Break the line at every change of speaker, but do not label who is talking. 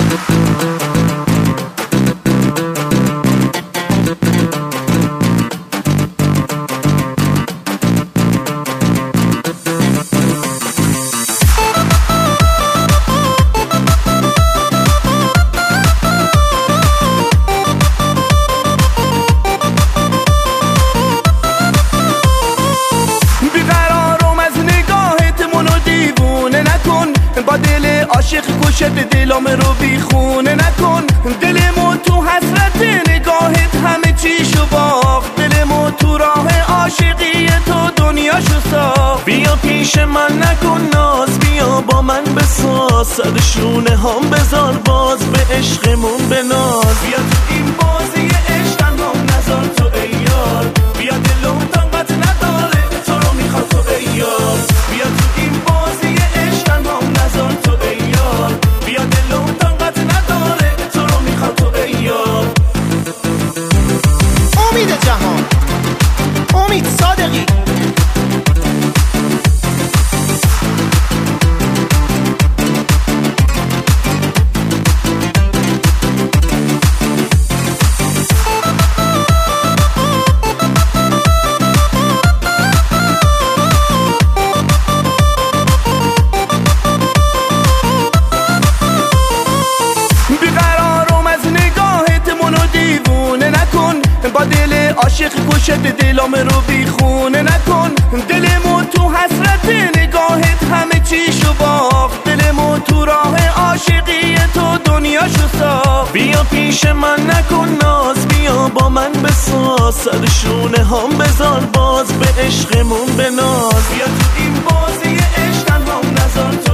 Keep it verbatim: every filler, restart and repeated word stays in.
با دل عاشق گوشت دلام رو بیخونه نکن. دلمو تو حسرت نگاهت همه چیشو باخت. دلمو تو راه عاشقی تو دنیاشو ساخت.
بیا پیش من نکن ناز، بیا با من بساز. سر شونه هم بذار باز به عشقمون بناز.
بیا تو این بازی عشق تنها نذار تو ای یار. بیا دلم طاقت نداره تو رو میخواد تو ای یار. بیا تو این بازی عشق تنها نذار تو ای یار. بیا دلم طاقت نداره تو رو میخواد تو ای یار.
امید جهان، امید صادقی.
با دل عاشق گوشت دلام رو بیخونه نکن. دلمو تو حسرت نگاهت همه چیشو باخت. دلمو تو راه عاشقی تو دنیاشو ساخت.
بیا پیش من نکن ناز، بیا با من بساز. سر شونه هم بذار باز به عشقمون بناز.
بیا تو این بازی عشق تنها نذار